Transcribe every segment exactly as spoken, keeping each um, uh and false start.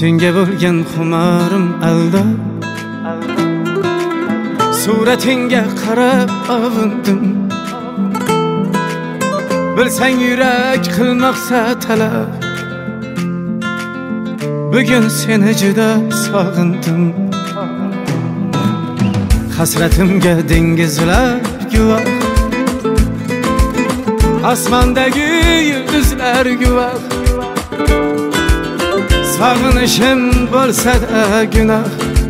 senga bo'lgan xumorim alda, suratingga qarab avundim. Bilsang yurak qilmoqsa talab, bugun seni juda sog'indim. Hasratimga dengizlar guvoh, osmondagi yulduzlar guvoh. Sog'inishim bo'lsa-da gunoh,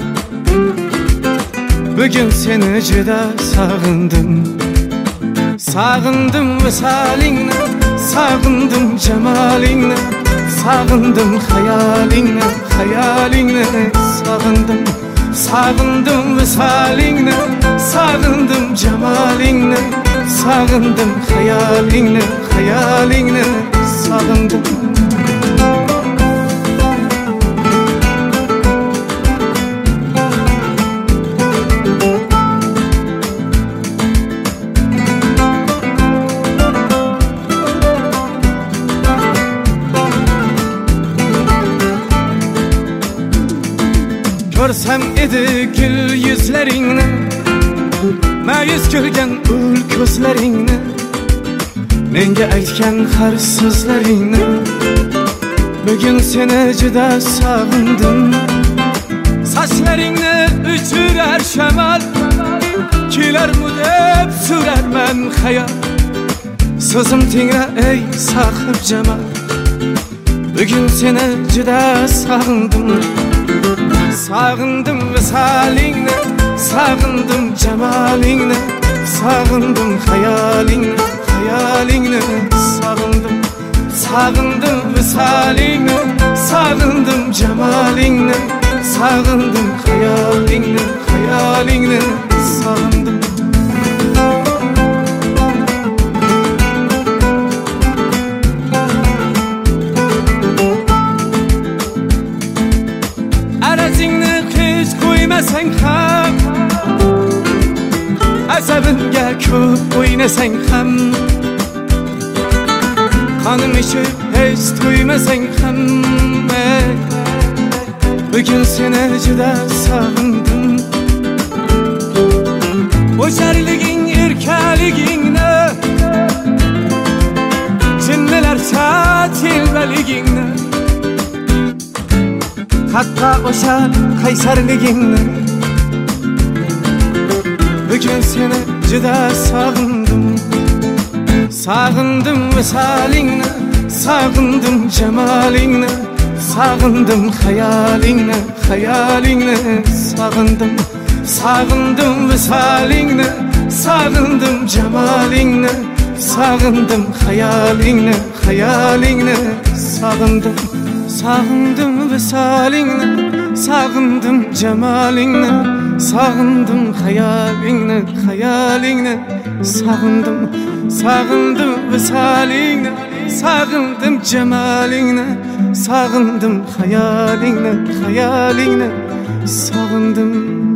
bugun seni juda sog'indim. Sog'indim visolingni, sog'indim jamolingni, sog'indim xayolingni, xayolingni sog'indim. Sog'indim visolingni, sog'indim jamolingni, sog'indim xayolingni, xayolingni sog'indim. Ko'rsam edi gul yuzlaringni, ma'yus ko'rgan ul ko'zlaringni, menga aytgan har so'zlaringni, bugun seni juda sog'indim. Sochlaringni uchurar shamol, kelarmu deb surarman xayol. So'zim tingra ey sohib jamol, bugun seni juda sog'indim. Sog'indim visolingni, sog'indim jamolingni, sog'indim xayolingni, xayolingni sog'indim. Sog'indim visolingni, sog'indim jamolingni, sog'indim xayolingni, xayolingni sog'indim. Arazingni hech qo'ymasang ham, asabimga ko'p o'ynasang ham, qonim ichib hech to'ymasang ham, bugun seni juda sog'indim. O'sharliging, erkaligingni, jinnilarcha telbaligingni, hatto o'sha qaysarligingni, bugun seni juda sog'indim. Sog'indim visolingni, sog'indim jamolingni, sog'indim xayolingni, xayolingni sog'indim. Sog'indim visolingni, sog'indim jamolingni, sog'indim xayolingni, xayolingni sog'indim. Sog'indim visolingni, sog'indim jamolingni, sog'indim xayolingni, xayolingni sog'indim. Sog'indim visolingni, sog'indim jamolingni, sog'indim xayolingni, xayolingni sog'indim.